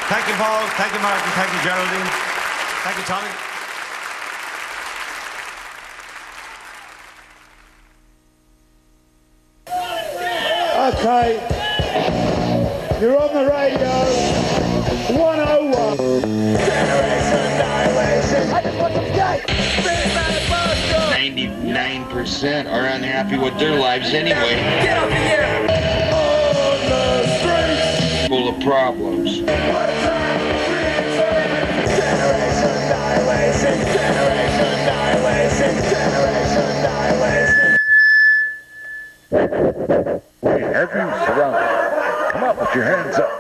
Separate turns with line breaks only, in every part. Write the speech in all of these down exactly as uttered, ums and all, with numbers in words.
Thank you, Paul. Thank you, Martin. Thank you, Geraldine. Thank you, Tommy.
Okay, you're on the radio, one oh one. Generation Annihilation. I just want some cake.
ninety-nine percent are unhappy with their lives anyway.
Get up here. On the streets.
Full of problems.
Generation Annihilation. Generation Annihilation. Generation Annihilation.
We have you surrounded. Come on, put your hands up.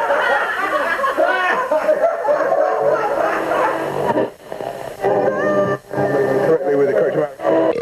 Correctly with the correct amount.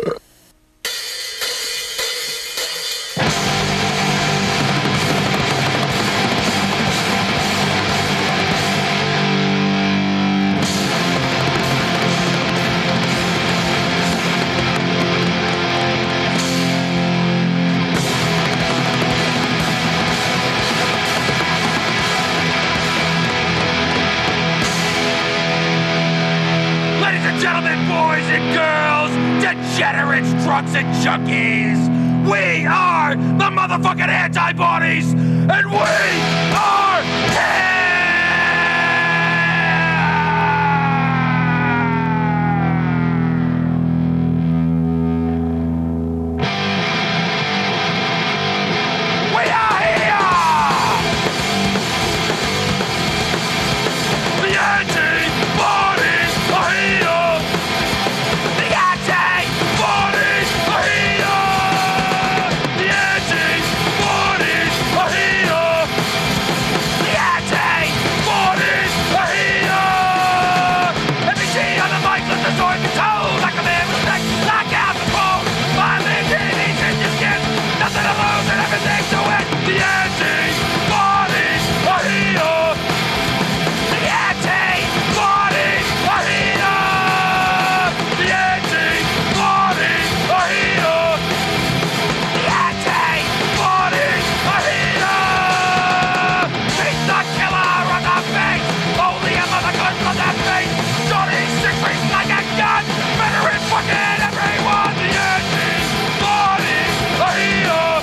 Degenerates, drunks, and junkies! We are the motherfucking antibodies! And we are here! We are here! The antibodies are here! The antibodies are here! The antibodies are here! The antibodies are here! Let me see on the mic, let the sword control like a man with sex, knock out the phone. My man, he's in your skin, nothing to lose and everything to win. The antibodies are here! The antibodies are here! The antibodies are here! The antibodies are here! He's the killer on the face! Only a mother gun on that face! Johnny Six reads like a gun! Murdering fucking everyone! The antibodies are here!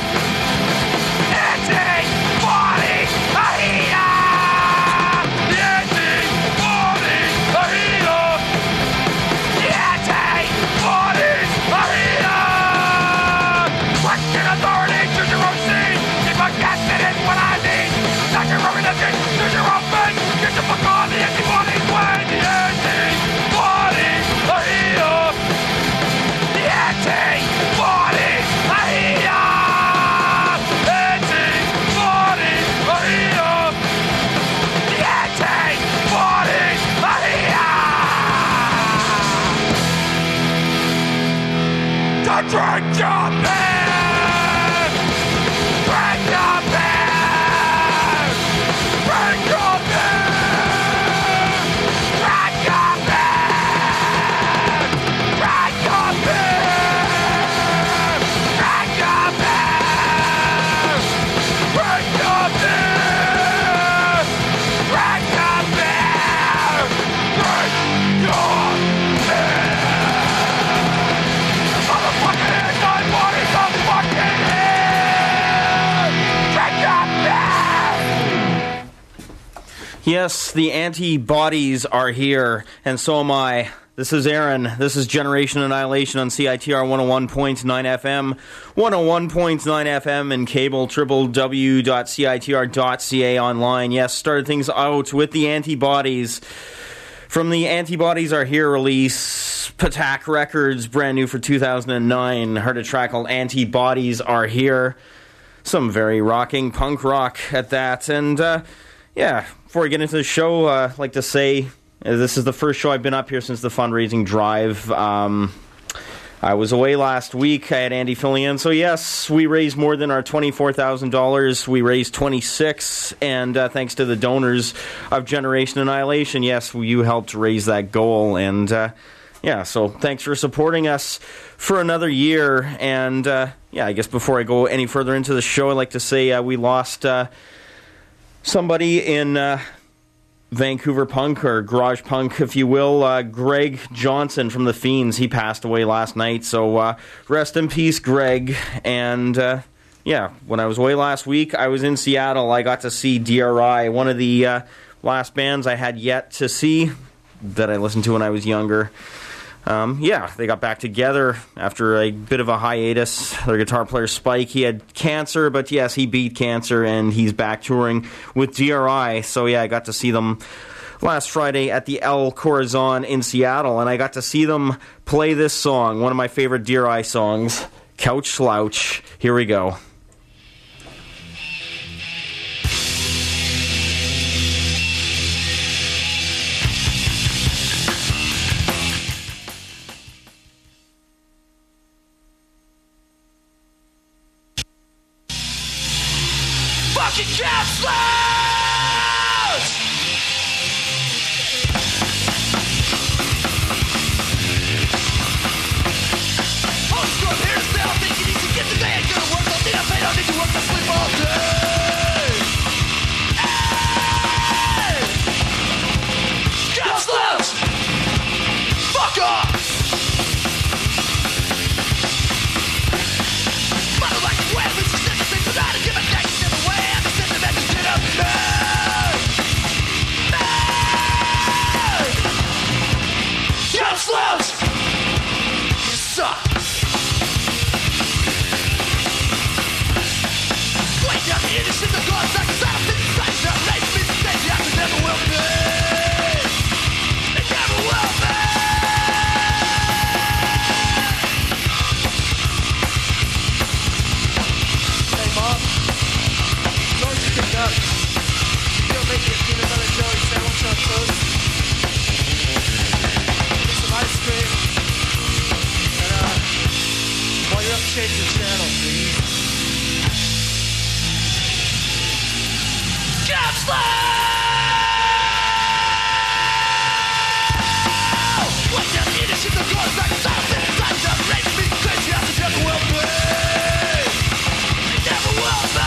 Antibodies are here! The antibodies are here! The antibodies are here! Question authority, choose your own scene. If I can't fit in what I need, not your own religion, choose your own fate. Get the fuck on the antibodies way. The antibodies are here. The antibodies are here. Antibodies are here. The antibodies are here. To drink your beer! Drink your beer! Drink your beer! Drink your beer! Drink your beer! Drink your beer! Drink your beer! Drink your beer! Drink your beer! Motherfucking antibodies are fucking here! Drink your beer!
Yes, the antibodies are here, and so am I. This is Aaron. This is Generation Annihilation on C I T R one oh one point nine F M, one oh one point nine F M, and cable, w w w dot c i t r dot c a online. Yes, started things out with the antibodies. From the Antibodies Are Here release, Patak Records, brand new for two thousand nine, heard a track called Antibodies Are Here. Some very rocking punk rock at that. And, uh, yeah, before we get into the show, uh, I'd like to say uh, this is the first show I've been up here since the fundraising drive. Um, I was away last week. I had Andy filling in. So, yes, we raised more than our twenty-four thousand dollars. We raised twenty-six, and uh, thanks to the donors of Generation Annihilation, yes, you helped raise that goal. And, uh, yeah, so thanks for supporting us for another year. And, uh, yeah, I guess before I go any further into the show, I'd like to say uh, we lost uh, somebody in... Uh, Vancouver punk, or garage punk, if you will, uh, Greg Johnson from the Fiends. He passed away last night, so uh, rest in peace, Greg. And uh, yeah, when I was away last week, I was in Seattle. I got to see D R I, one of the uh, last bands I had yet to see that I listened to when I was younger. Um, yeah, they got back together after a bit of a hiatus. Their guitar player, Spike, he had cancer, but yes, he beat cancer, and he's back touring with D R I. So yeah, I got to see them last Friday at the El Corazon in Seattle, and I got to see them play this song, one of my favorite D R I songs, Couch Slouch. Here we go.
Fucking counselors! Oh, screw up here to stay. I think you need to get the day ain't gonna work. Don't need a pay, don't need to work to sleep all day. Hey! Counselors! Fuck off! Mother like a whale, it's just everything tonight and give a next in the way. I'm just sending a message to the man. Man! Counselors! You suck! Wait down the innocent, the God's like a sign of things like that. Race me the stage, you never will be. It never will be. Hey, Mom. Sorry you picked up. You'll make it peanut butter jelly sandwich on toast. Get some ice cream. And, uh, while you're up, change the channel, please. Counselor! What the innocent, the God's like a sign of things like that. Race me crazy, I never will be. It never will be.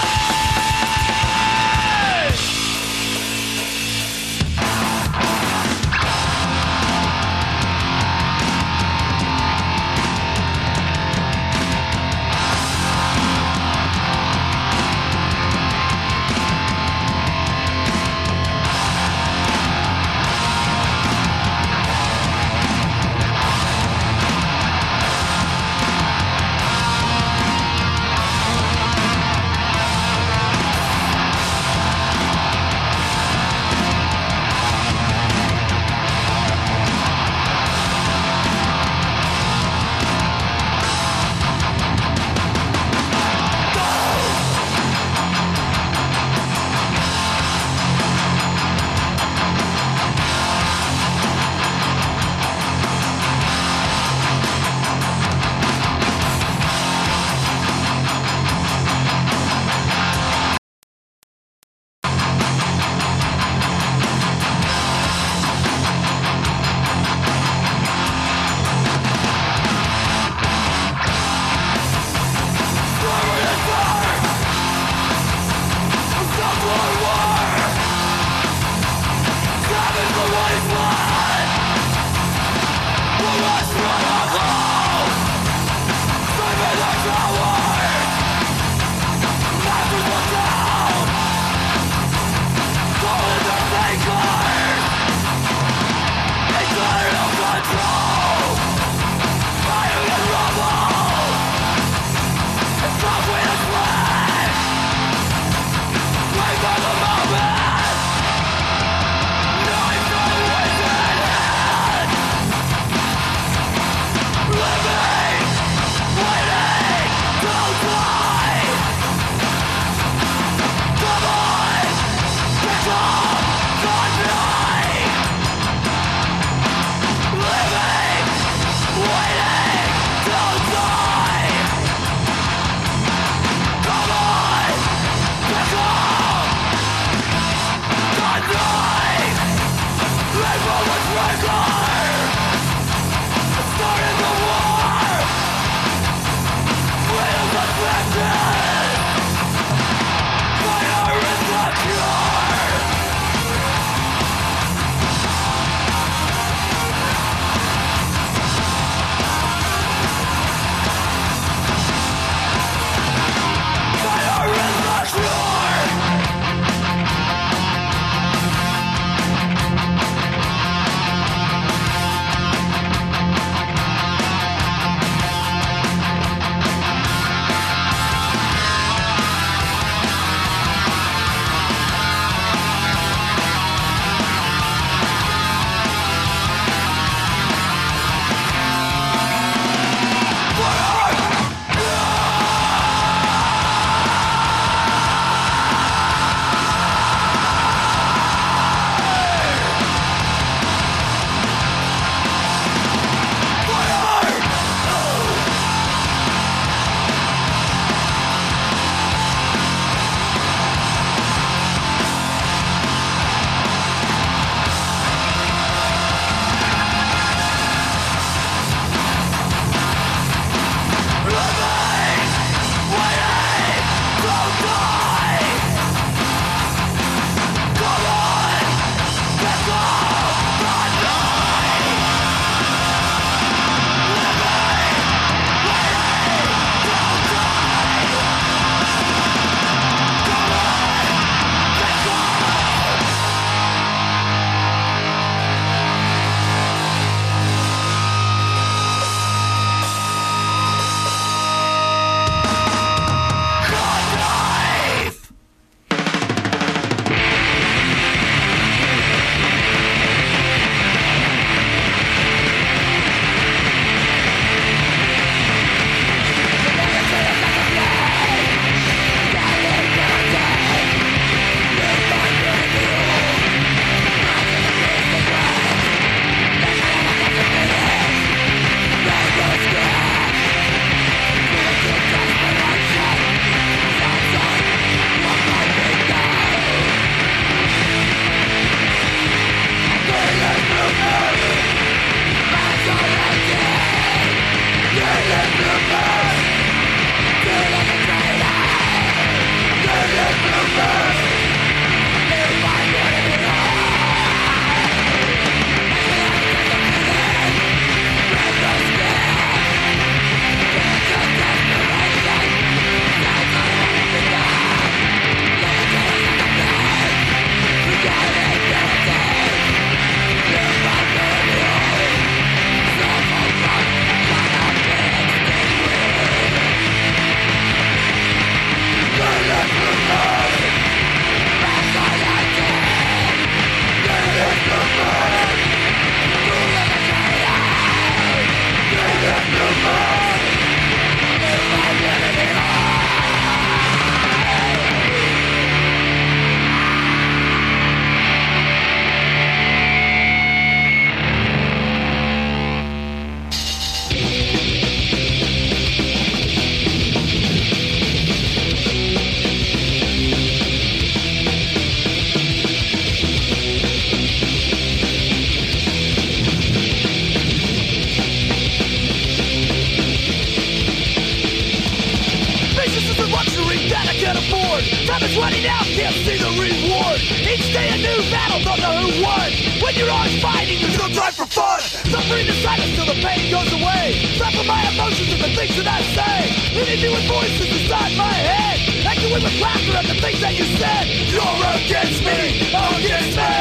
Each day a new battle, don't know who won. When you're always fighting, there's no time for fun. Suffering in silence till the pain goes away. Suffer my emotions and the things that I say. Leaving me with voices inside my head. Echoing with laughter at the things that you said. You're against me, against me.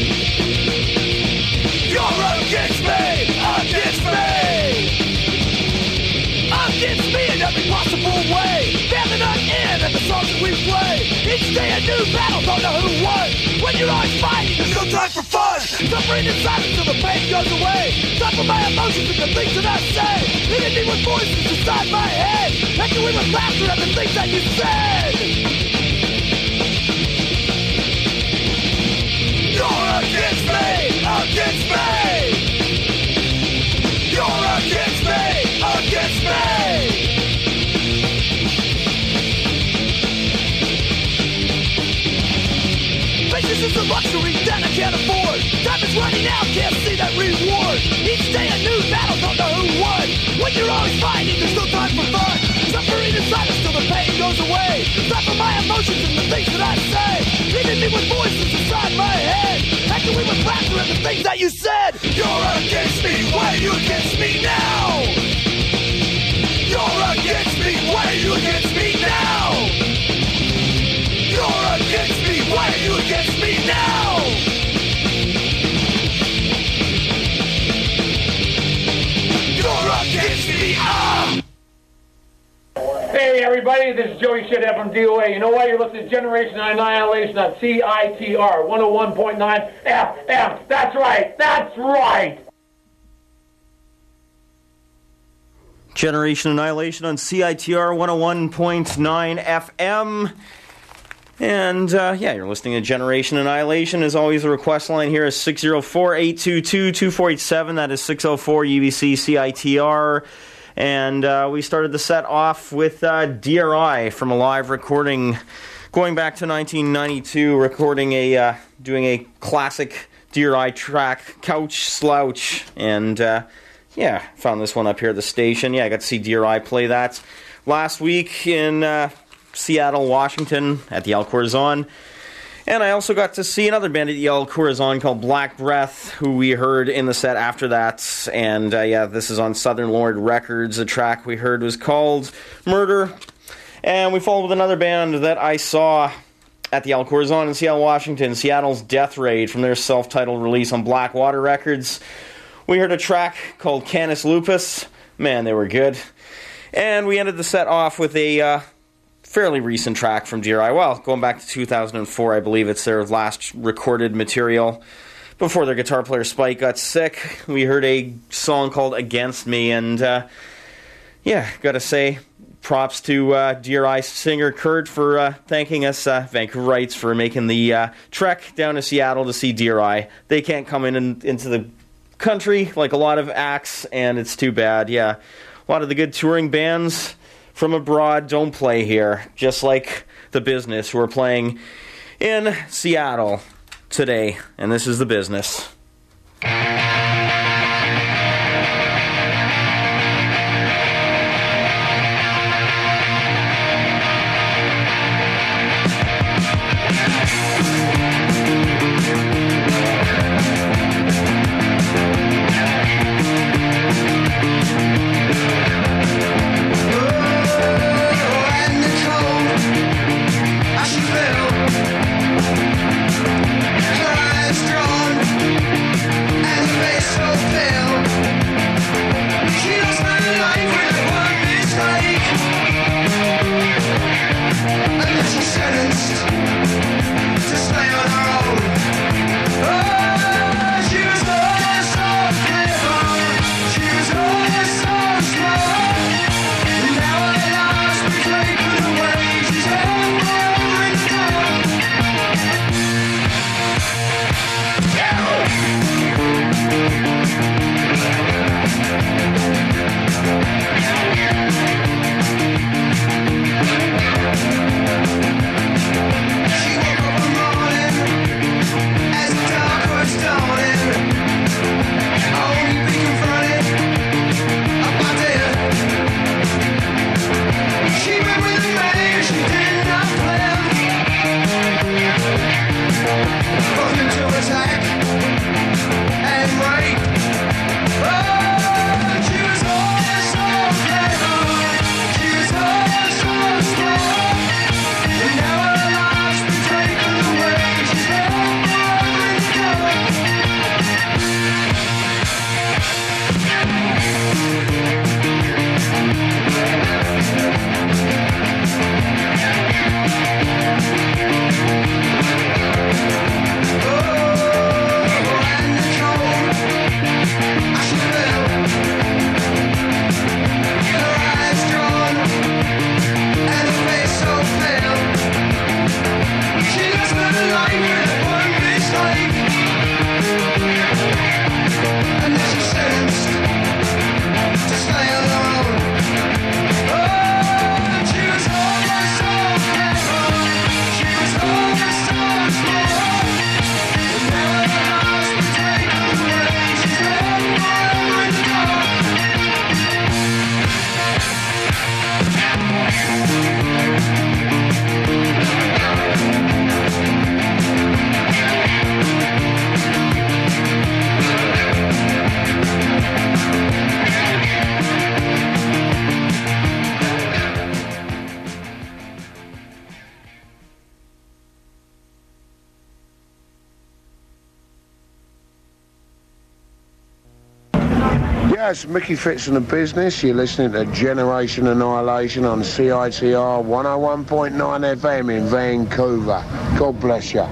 You're against me, against me. Against me in every possible way. Family not in and the songs that we play. Each day a new battle, don't know who won. When you're always fighting, there's no time for fun. Suffering in silence till the pain goes away. Suffer my emotions and the things that I say. Leaving me with voices inside my head. Echoing with laughter at the things that you said. You're against me, against me. You're against me, against me. This is a luxury that I can't afford. Time is running out, can't see that reward. Each day a new battle, don't know who won. When you're always fighting, there's no time for fun. Suffering in silence till the pain goes away. Suffer my emotions and the things that I say. Leaving me with voices inside my head. Echoing with laughter at the things that you said. You're against me, why are you against me now? You're against me, why are you against me now? You're against me, why are you against me now? You're against me, ah!
Hey everybody, this is Joey Shedhead from D O A. You know why? You're listening to Generation Annihilation on C I T R one oh one point nine F M. That's right, that's right!
Generation Annihilation on C I T R one oh one point nine F M. And, uh, yeah, you're listening to Generation Annihilation. As always, the request line here is six oh four, eight two two, two four eight seven. That is six oh four U B C C I T R. And uh, we started the set off with uh, D R I from a live recording going back to nineteen ninety-two, recording a, uh, doing a classic D R I track, Couch Slouch. And, uh, yeah, found this one up here at the station. Yeah, I got to see D R I play that last week in uh, Seattle, Washington, at the El Corazon. And I also got to see another band at the El Corazon called Black Breath, who we heard in the set after that. And, uh, yeah, this is on Southern Lord Records. The track we heard was called Murder. And we followed with another band that I saw at the El Corazon in Seattle, Washington, Seattle's Death Raid, from their self-titled release on Blackwater Records. We heard a track called Canis Lupus. Man, they were good. And we ended the set off with a uh, fairly recent track from D R I. Well, going back to two thousand four, I believe it's their last recorded material. Before their guitar player Spike got sick, we heard a song called Against Me. And, uh, yeah, gotta say, props to uh, D R I singer Kurt for uh, thanking us, uh, Vancouverites, for making the uh, trek down to Seattle to see D R I. They can't come in and into the country like a lot of acts, and it's too bad. Yeah, a lot of the good touring bands from abroad don't play here, just like The Business, who are playing in Seattle today. And this is The Business.
Eyes drawn
Yes, Mickey Fitz and the Business. You're listening to Generation Annihilation on C I T R one oh one point nine F M in Vancouver. God bless you.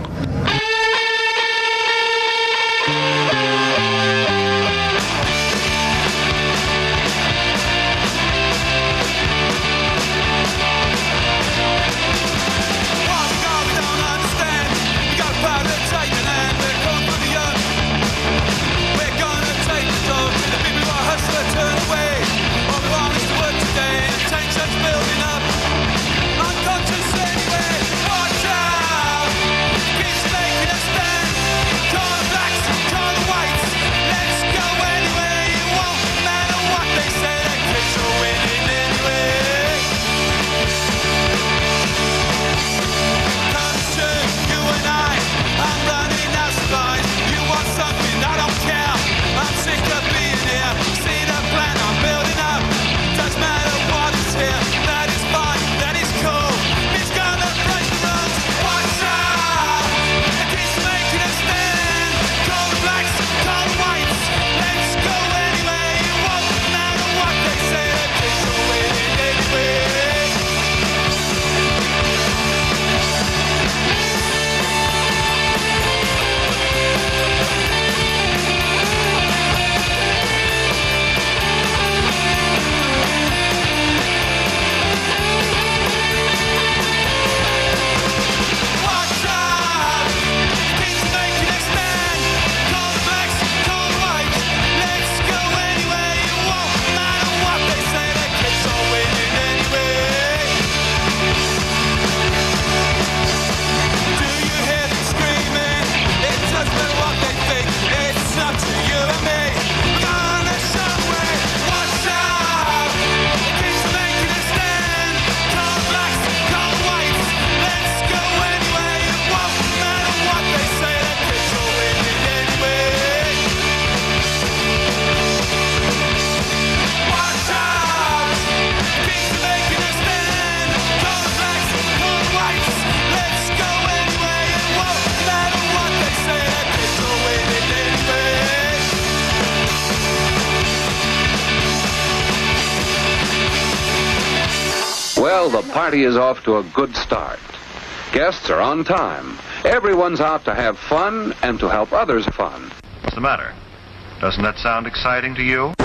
Well, the party is off to a good start. Guests are on time. Everyone's out to have fun and to help others fun.
What's the matter? Doesn't that sound exciting to you?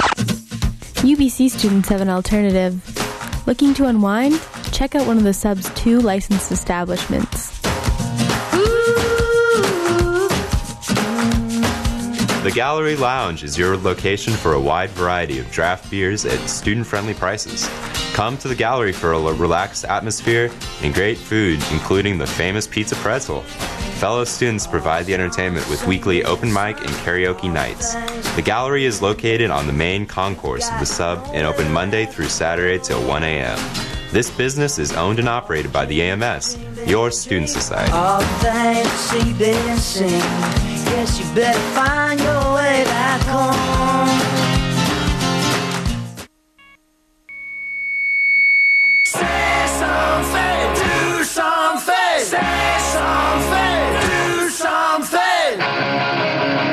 U B C students have an alternative. Looking to unwind? Check out one of the sub's two licensed establishments.
The Gallery Lounge is your location for a wide variety of draft beers at student-friendly prices. Come to the gallery for a relaxed atmosphere and great food, including the famous pizza pretzel. Fellow students provide the entertainment with weekly open mic and karaoke nights. The gallery is located on the main concourse of the sub and open Monday through Saturday till one a.m. This business is owned and operated by the A M S, your student society.
All the things see, didn't sing. Guess you better find your way back home. Say something, do something. Say something, do something.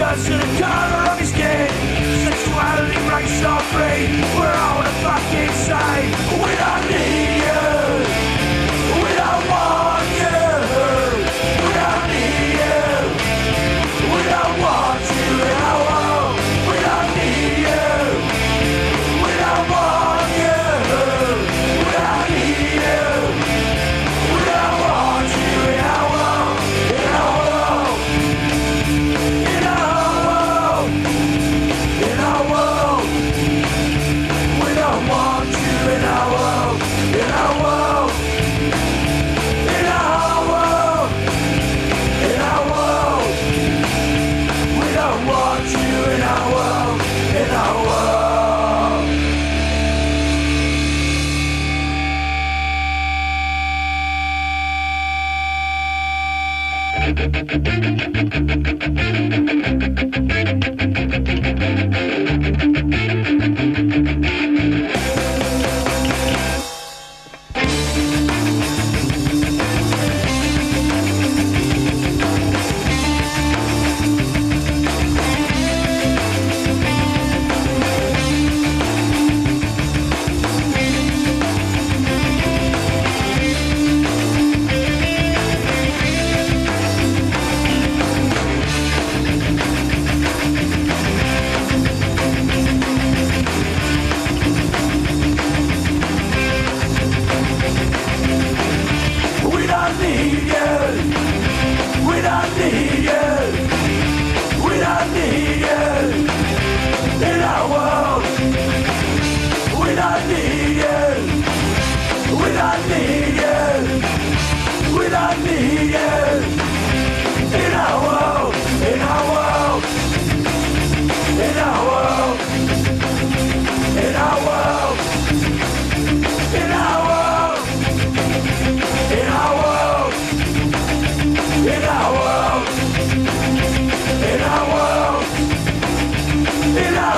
colors to the color of his skin. Sexuality, race, or creed, we're all the fucking same. We don't need you. We don't want you. We don't need you. We don't want you in our world. We don't need you. We don't want you. We don't need you. We don't want you in our world. In our world. In our world. In our world. We don't want you in our world. In our world. In our world. In our world. We don't want you in our world. In our world. We don't need you. We don't need you. We don't need you in our world. We don't need you. We don't need you. We don't need you in our world. In our world. In our world. In our world. In our world. In our world, in our world, in our world, in our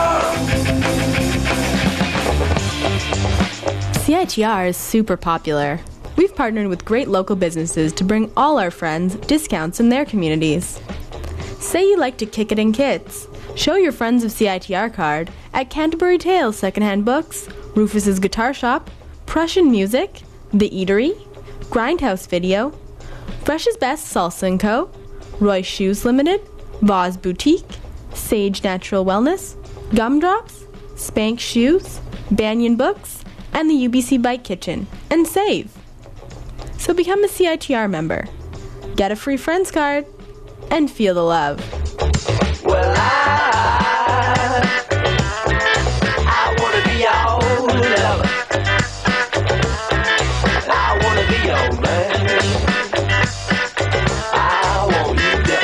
world.
C I T R is super popular. We've partnered with great local businesses to bring all our friends discounts in their communities. Say you like to kick it in kits. Show your friends of C I T R card at Canterbury Tales Secondhand Books, Rufus's Guitar Shop, Prussian Music, The Eatery, Grindhouse Video, Fresh's Best Salsa and Co., Roy's Shoes Limited, Voz Boutique, Sage Natural Wellness, Gumdrops, Spank Shoes, Banyan Books, and the U B C Bike Kitchen, and save. So become a C I T R member, get a free friends card, and feel the love.
Well, I, I want to be your lover. I want to be your man. I want you to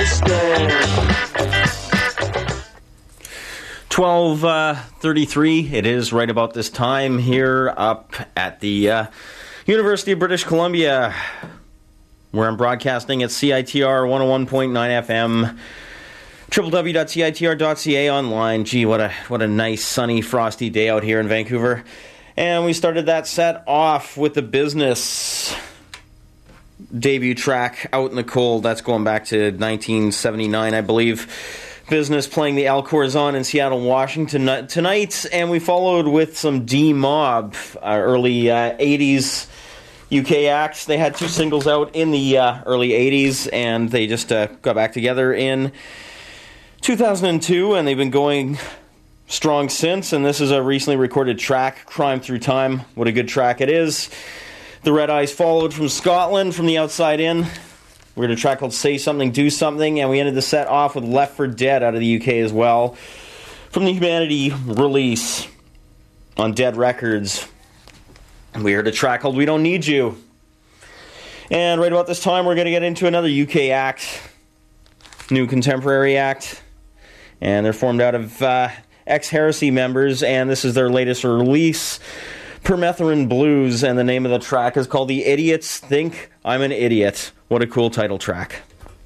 understand.
twelve thirty-three, it is right about this time here up at the uh, University of British Columbia, where I'm broadcasting at C I T R one oh one point nine F M, w w w dot c i t r dot c a online. Gee, what a what a nice, sunny, frosty day out here in Vancouver. And we started that set off with the Business debut track, Out in the Cold. That's going back to nineteen seventy-nine, I believe. Business playing the Al Corazon in Seattle, Washington tonight. And we followed with some D-Mob, uh, early uh, eighties U K acts. They had two singles out in the uh, early eighties, and they just uh, got back together in two thousand two, and they've been going strong since. And this is a recently recorded track, Crime Through Time. What a good track it is. The Red Eyes followed from Scotland, from the outside in. We had a track called Say Something, Do Something, and we ended the set off with Left for Dead out of the U K as well, from the Humanity release on Dead Records. We heard a track called We Don't Need You. And right about this time, we're going to get into another U K act, new contemporary act, and they're formed out of uh, ex-Heresy members, and this is their latest release, Permethrin Blues, and the name of the track is called The Idiots Think I'm an Idiot. What a cool title track.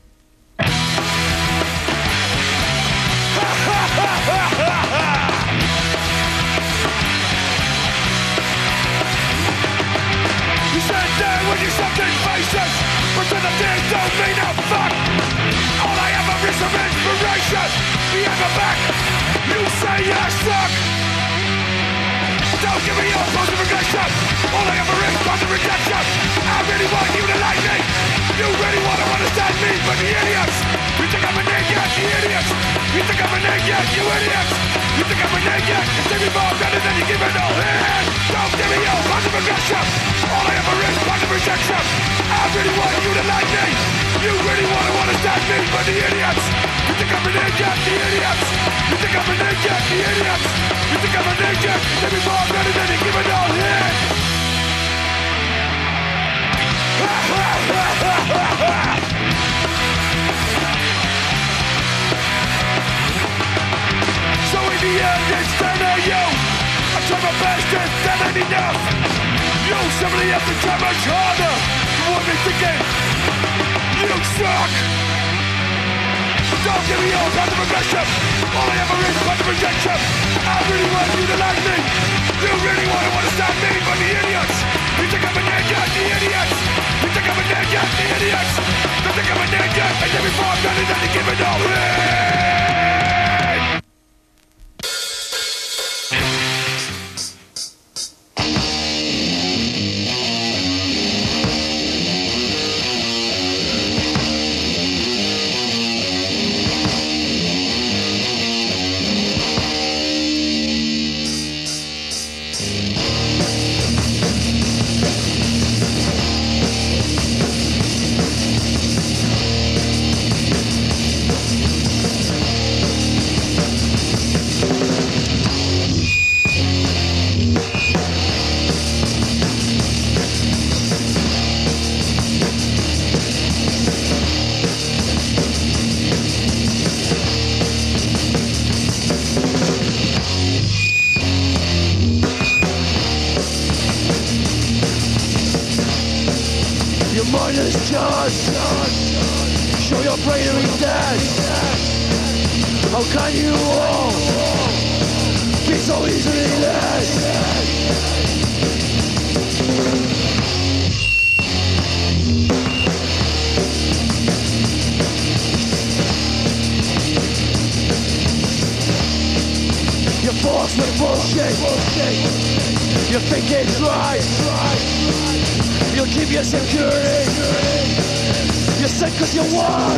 You said there when you something faces, pretend the days don't mean a fuck. All I ever is some inspiration. give me your positive aggression. All I ever is positive rejection. I really want you to like me. You really want to understand me, but the idiots. You think I'm a naked, the idiots. You think I'm a naked, you idiots. You think I'm a naked, you think me more better than you give it all. Hey, don't give me your positive aggression. All I ever is positive rejection. I really want you to like me. You really want to understand me, but the idiots. You think I'm a naked, the idiots. You think I'm a naked, the idiots. You think I'm a naked, you think me more better than you give it all. Hey. Ha ha ha ha ha ha. So in the end it's down to you. I try my best and that ain't enough. You simply have to try much harder. You want me thinking you suck. Don't give me your passive aggression. All I ever is passive rejection. I really want you to like me. You really want to understand me, but the idiots. You think I'm a naked, the idiots. You think I'm a naked, the idiots. You think I'm a naked, and then before I'm done, then they give it all. Hey! Show your bravery dead. How can you all be so easily led? You're forced with bullshit. You think it's right. You'll keep your security. You're sick cause you won.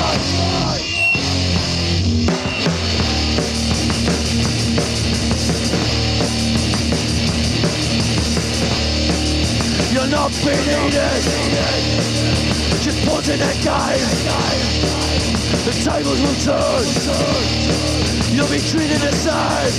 You're not being needed. Just pointing at guys. The tables will turn. You'll be treated aside.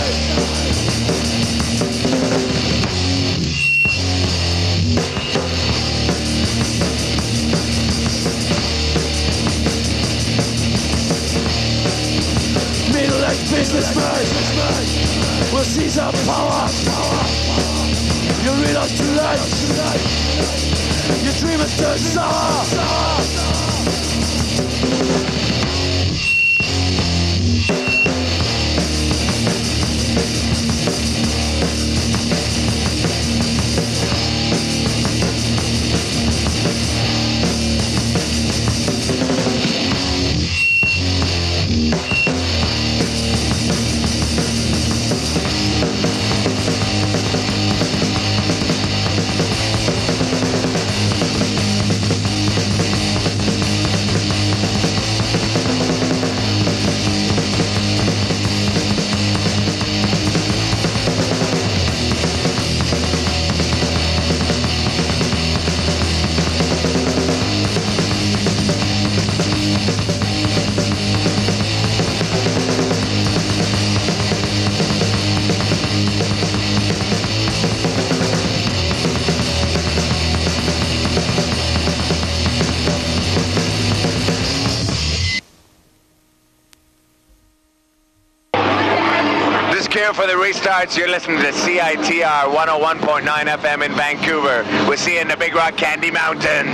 Middle-aged businessmen will seize our power. You realize too late. Your dream has turned sour.
For the restarts, you're listening to C I T R one oh one point nine F M in Vancouver. We're seeing the Big Rock Candy Mountains.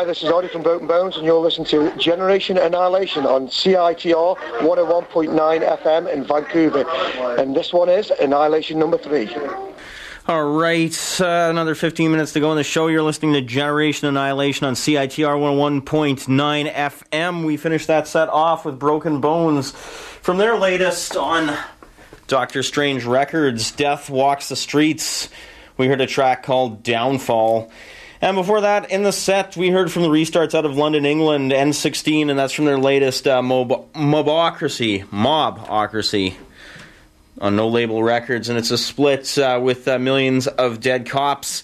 this is Audie from Broken Bones, and you're listening to Generation Annihilation on C I T R one oh one point nine F M in Vancouver. And this one is Annihilation number three.
All right, uh, another fifteen minutes to go in the show. You're listening to Generation Annihilation on C I T R one oh one point nine F M. We finished that set off with Broken Bones from their latest on Doctor Strange Records, Death Walks the Streets. We heard a track called Downfall. And before that, in the set, we heard from the Restarts out of London, England, N sixteen, and that's from their latest uh, mob- Mobocracy, Mobocracy, on No Label Records, and it's a split uh, with uh, Millions of Dead Cops.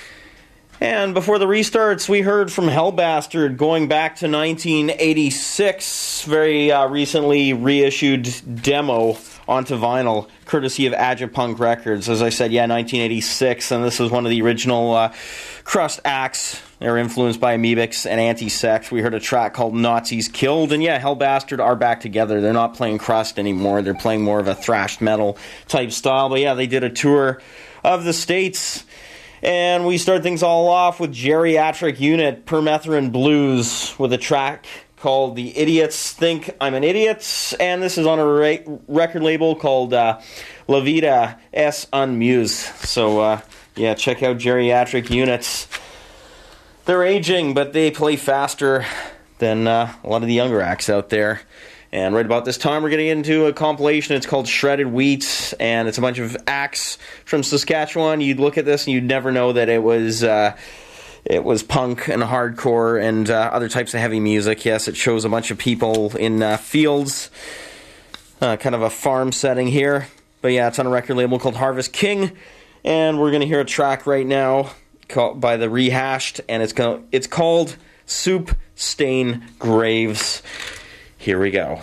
And before the Restarts, we heard from Hellbastard, going back to nineteen eighty-six, very uh, recently reissued demo onto vinyl, courtesy of Agitpunk Records. As I said, yeah, nineteen eighty-six, and this was one of the original uh, crust acts. They were influenced by Amebix and Anti-Sex. We heard a track called Nazis Killed, and yeah, Hellbastard are back together. They're not playing crust anymore. They're playing more of a thrashed metal type style. But yeah, they did a tour of the States, and we start things all off with Geriatric Unit, Permethrin Blues, with a track called The Idiots Think I'm an Idiot, and this is on a ra- record label called uh, La Vida es un Muse. So uh, yeah, check out Geriatric Units. They're aging, but they play faster than uh, a lot of the younger acts out there. And right about this time, we're getting into a compilation. It's called Shredded Wheat, and it's a bunch of acts from Saskatchewan. You'd look at this, and you'd never know that it was uh, it was punk and hardcore and uh, other types of heavy music. Yes, it shows a bunch of people in uh, fields, uh, kind of a farm setting here. But yeah, it's on a record label called Harvest King, and we're going to hear a track right now called, by the Rehashed, and it's go- it's called Soup Stain Graves. Here we go.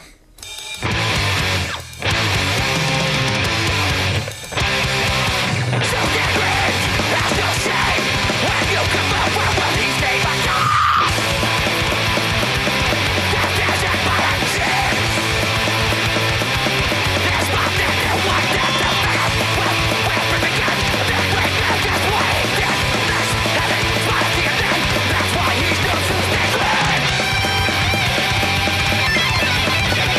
That's why he's no Tuesday.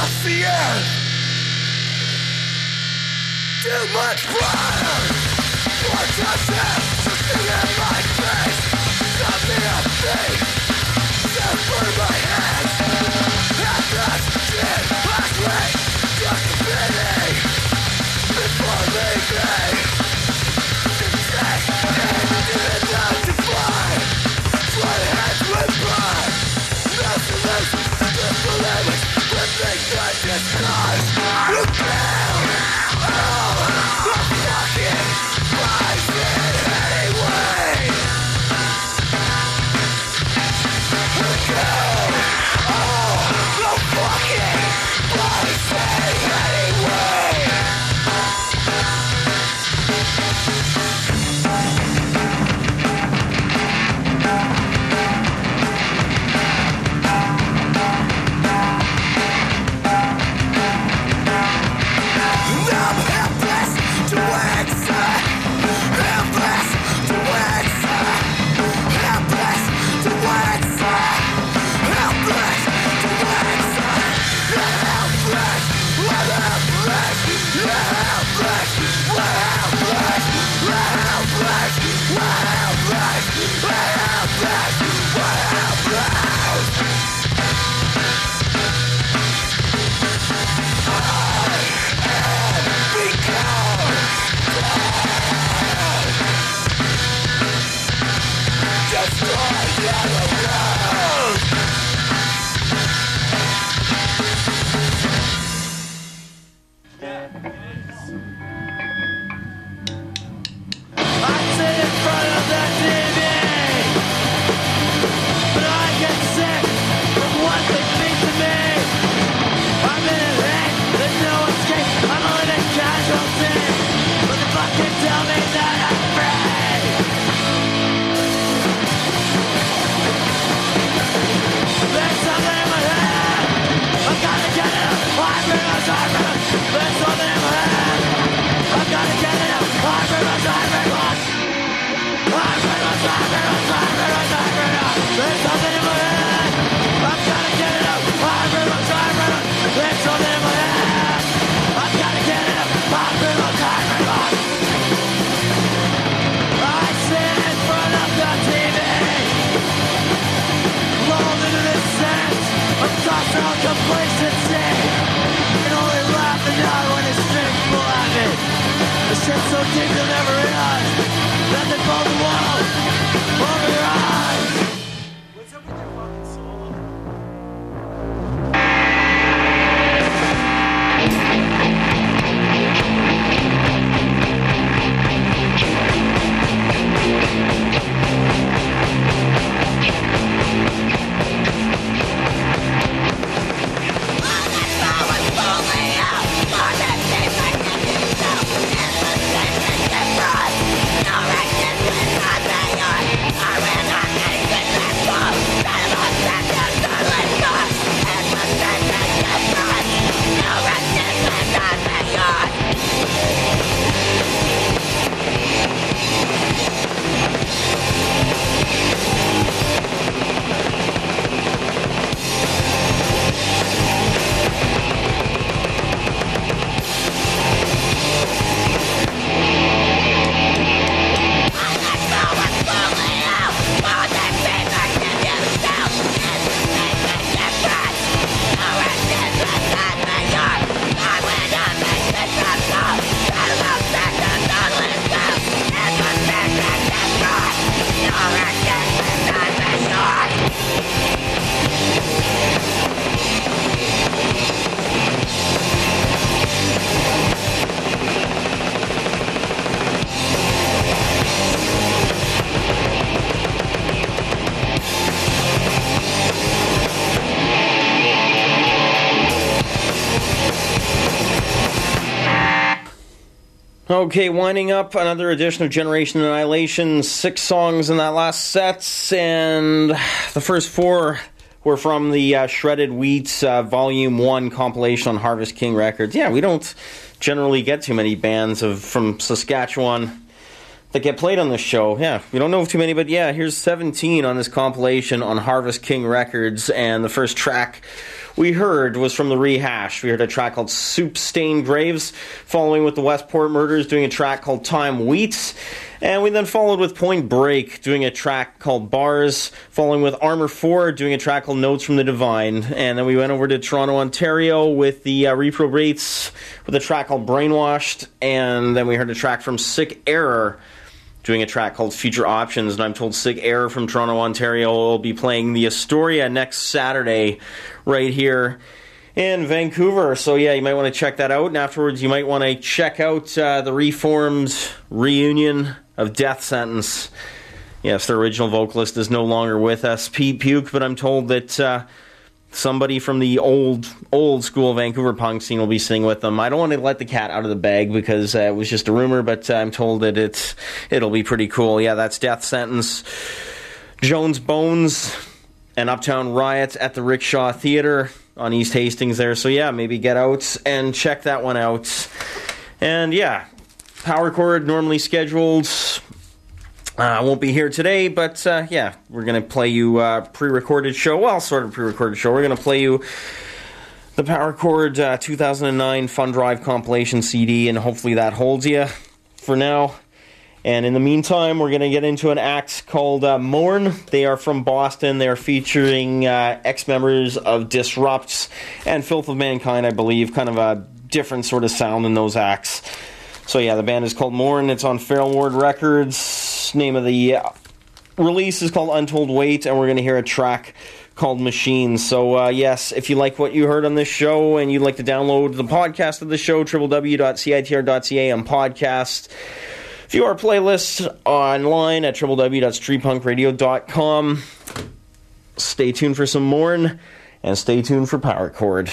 That's the end. Too much pride. More touches. Something in my face. Something I think. Just burn my hands. And that's it. Last week. Just a pity. Before leaving. To take into the night to fly. Fly hands with pride. Nothing less. Just believe it. The thing that just cause. You kill. Oh, I'm fucking rising anyway. You kill. Oh, I'm fucking rising anyway. I'm helpless to answer. Helpless to answer. Helpless to answer. Helpless to answer. Helpless. We're helpless. We're helpless. We're helpless. We're helpless. We're helpless. We're helpless. We're helpless. So deep you'll never realize that they fall the wall over your eyes. What's up with your fucking soul?
Okay, winding up another edition of Generation Annihilation. Six songs in that last set, and the first four were from the uh, Shredded Wheat uh, Volume one compilation on Harvest King Records. Yeah, we don't generally get too many bands of from Saskatchewan that get played on this show. Yeah, we don't know of too many, but yeah, here's seventeen on this compilation on Harvest King Records, and the first track we heard was from the Rehash. We heard a track called Soup Stained Graves, following with the Westport Murders doing a track called Time Wheat. And we then followed with Point Break doing a track called Bars, following with Armour four doing a track called Notes from the Divine. And then we went over to Toronto, Ontario with the uh, Reprobates with a track called Brainwashed. And then we heard a track from Sick Error doing a track called Future Options. And I'm told Sick Error from Toronto, Ontario will be playing the Astoria next Saturday right here in Vancouver. So yeah, you might want to check that out. And afterwards, you might want to check out uh, the reformed reunion of Death Sentence. Yes, their original vocalist is no longer with us, Pete Puke, but I'm told that uh, somebody from the old, old school Vancouver punk scene will be singing with them. I don't want to let the cat out of the bag because uh, it was just a rumor, but uh, I'm told that it's, it'll be pretty cool. Yeah, that's Death Sentence, Jones Bones, and Uptown Riot at the Rickshaw Theatre on East Hastings there. So yeah, maybe get out and check that one out. And yeah, Power Chord normally scheduled. I uh, won't be here today, but uh, yeah, we're going to play you a pre-recorded show. Well, sort of pre-recorded show. We're going to play you the Power Chord uh, two thousand nine Fun Drive compilation C D, and hopefully that holds you for now. And in the meantime, we're going to get into an act called uh, Mourn. They are from Boston. They're featuring uh, ex-members of Disrupt and Filth of Mankind, I believe. Kind of a different sort of sound in those acts. So yeah, the band is called Mourn. It's on Feral Ward Records. Name of the uh, release is called Untold Weight, and we're going to hear a track called Machines. So uh, yes, if you like what you heard on this show and you'd like to download the podcast of the show, w w w dot c i t r dot c a on podcast. View our playlist online at w w w dot street punk radio dot com. Stay tuned for some Mourn, and stay tuned for Power Chord.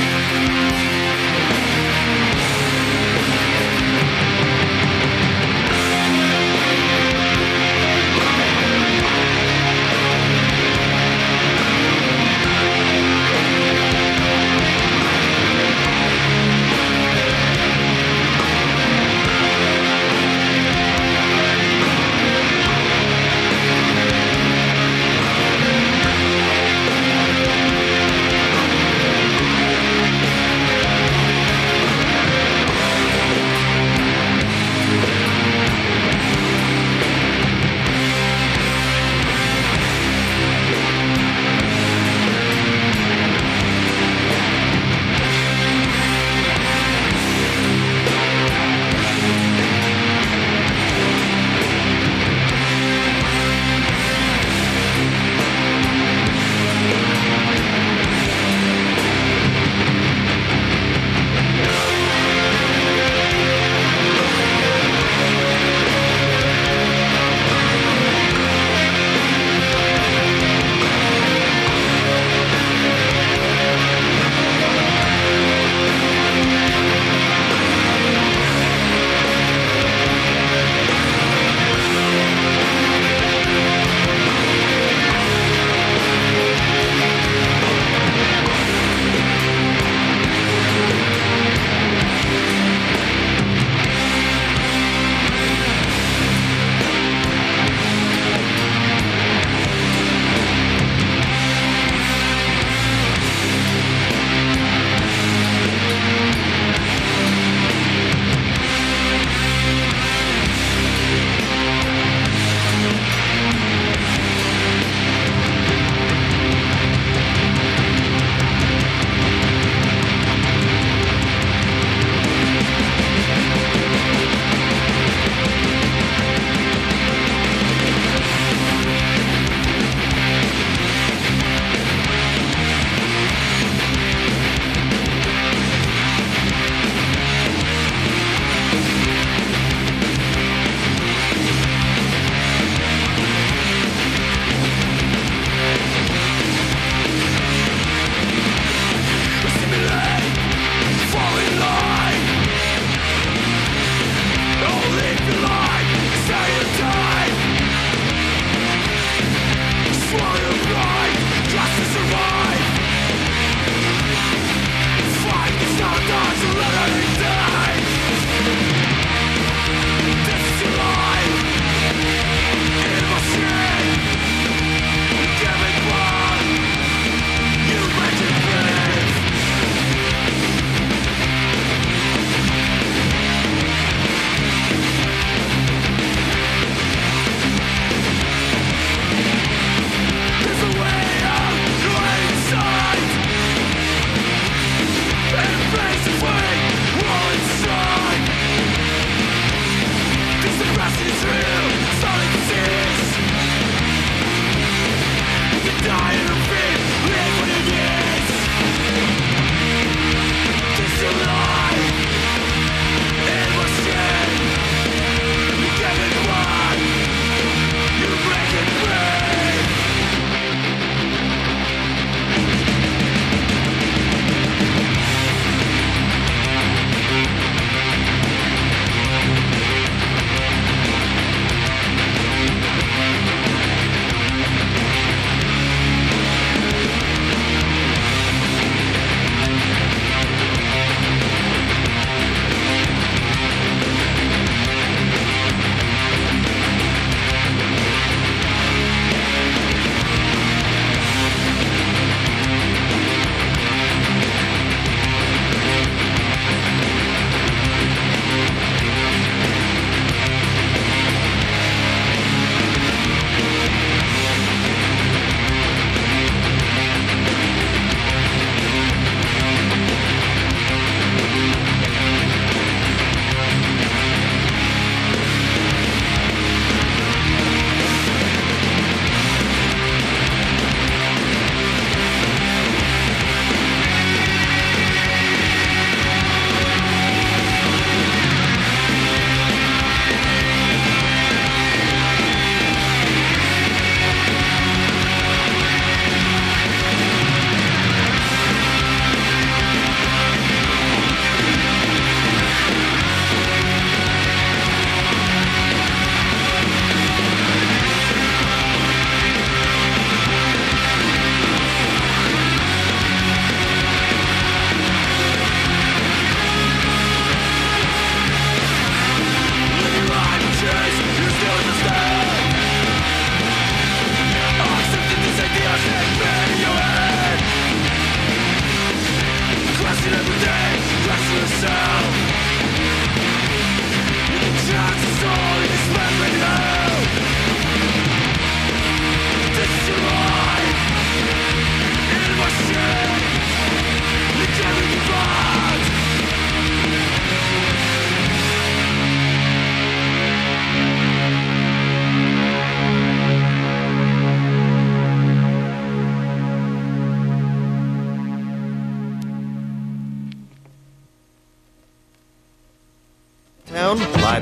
We'll be right back.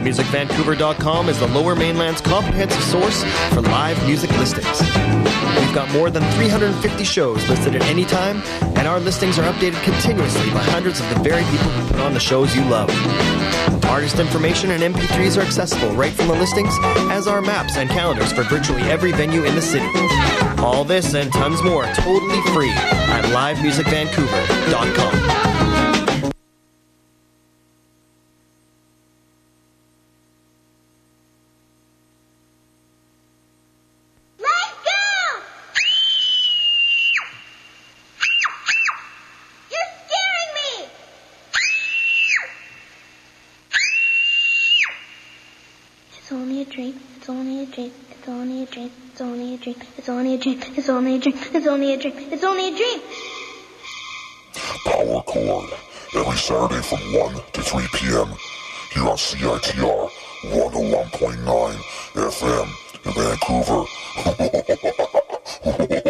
music vancouver dot com is the Lower Mainland's comprehensive source for live music listings. We've got more than three hundred fifty shows listed at any time, and our listings are updated continuously by hundreds of the very people who put on the shows you love. Artist information and M P threes are accessible right from the listings, as are maps and calendars for virtually every venue in the city. All this and tons more totally free at live music vancouver dot com.
It's only a dream, it's only a dream, it's only a dream, it's only a dream, it's only a dream, it's only a dream, it's only a dream, it's only a dream.
Power Chord, every Saturday from one to three p.m. here on C I T R one oh one point nine F M in Vancouver.